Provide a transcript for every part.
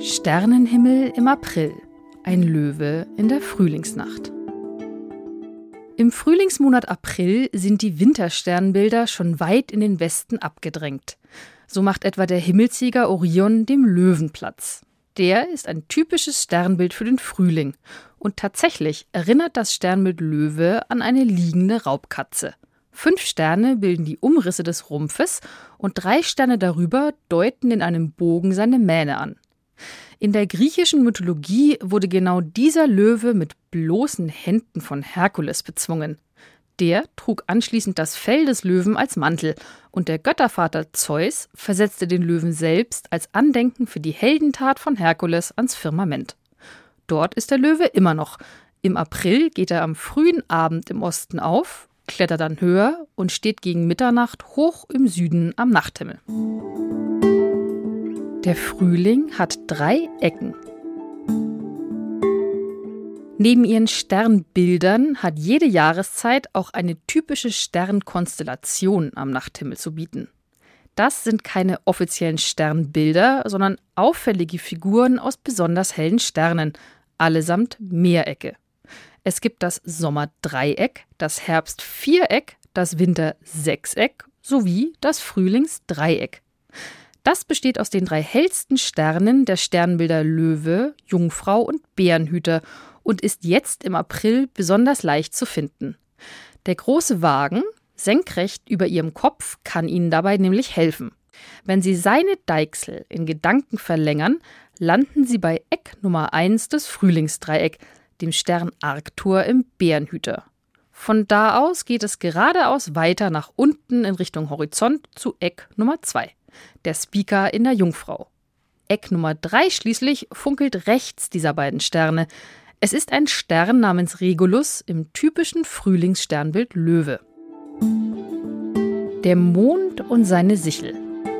Sternenhimmel im April. Ein Löwe in der Frühlingsnacht. Im Frühlingsmonat April sind die Wintersternbilder schon weit in den Westen abgedrängt. So macht etwa der Himmelsjäger Orion dem Löwen Platz. Der ist ein typisches Sternbild für den Frühling. Und tatsächlich erinnert das Sternbild Löwe an eine liegende Raubkatze. 5 Sterne bilden die Umrisse des Rumpfes und 3 Sterne darüber deuten in einem Bogen seine Mähne an. In der griechischen Mythologie wurde genau dieser Löwe mit bloßen Händen von Herkules bezwungen. Der trug anschließend das Fell des Löwen als Mantel und der Göttervater Zeus versetzte den Löwen selbst als Andenken für die Heldentat von Herkules ans Firmament. Dort ist der Löwe immer noch. Im April geht er am frühen Abend im Osten auf, klettert dann höher und steht gegen Mitternacht hoch im Süden am Nachthimmel. Der Frühling hat 3 Ecken. Neben ihren Sternbildern hat jede Jahreszeit auch eine typische Sternkonstellation am Nachthimmel zu bieten. Das sind keine offiziellen Sternbilder, sondern auffällige Figuren aus besonders hellen Sternen, allesamt Meerecke. Es gibt das Sommerdreieck, das Herbstviereck, das Wintersechseck sowie das Frühlingsdreieck. Das besteht aus den 3 hellsten Sternen der Sternbilder Löwe, Jungfrau und Bärenhüter und ist jetzt im April besonders leicht zu finden. Der große Wagen, senkrecht über ihrem Kopf, kann Ihnen dabei nämlich helfen. Wenn Sie seine Deichsel in Gedanken verlängern, landen Sie bei Eck Nummer 1 des Frühlingsdreieck, dem Stern Arctur im Bärenhüter. Von da aus geht es geradeaus weiter nach unten in Richtung Horizont zu Eck Nummer 2. Der Spica in der Jungfrau. Eck Nummer 3 schließlich funkelt rechts dieser beiden Sterne. Es ist ein Stern namens Regulus im typischen Frühlingssternbild Löwe. Der Mond und seine Sichel.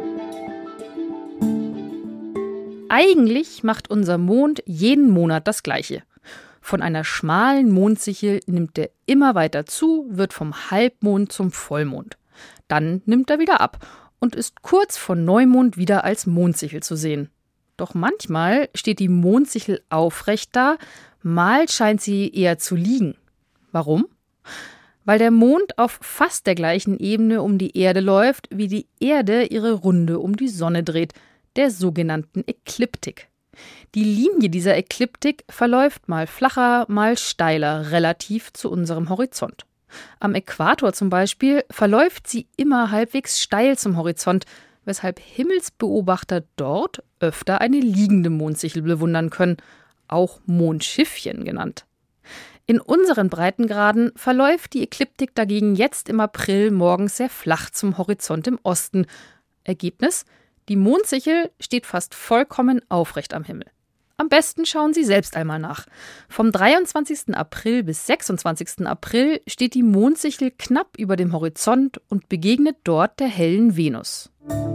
Eigentlich macht unser Mond jeden Monat das Gleiche. Von einer schmalen Mondsichel nimmt er immer weiter zu, wird vom Halbmond zum Vollmond. Dann nimmt er wieder ab und ist kurz vor Neumond wieder als Mondsichel zu sehen. Doch manchmal steht die Mondsichel aufrecht da, mal scheint sie eher zu liegen. Warum? Weil der Mond auf fast der gleichen Ebene um die Erde läuft, wie die Erde ihre Runde um die Sonne dreht, der sogenannten Ekliptik. Die Linie dieser Ekliptik verläuft mal flacher, mal steiler relativ zu unserem Horizont. Am Äquator zum Beispiel verläuft sie immer halbwegs steil zum Horizont, weshalb Himmelsbeobachter dort öfter eine liegende Mondsichel bewundern können, auch Mondschiffchen genannt. In unseren Breitengraden verläuft die Ekliptik dagegen jetzt im April morgens sehr flach zum Horizont im Osten. Ergebnis: Die Mondsichel steht fast vollkommen aufrecht am Himmel. Am besten schauen Sie selbst einmal nach. Vom 23. April bis 26. April steht die Mondsichel knapp über dem Horizont und begegnet dort der hellen Venus.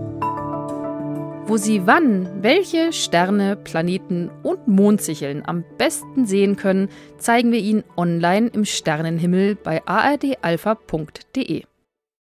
Wo Sie wann welche Sterne, Planeten und Mondsicheln am besten sehen können, zeigen wir Ihnen online im Sternenhimmel bei ardalpha.de.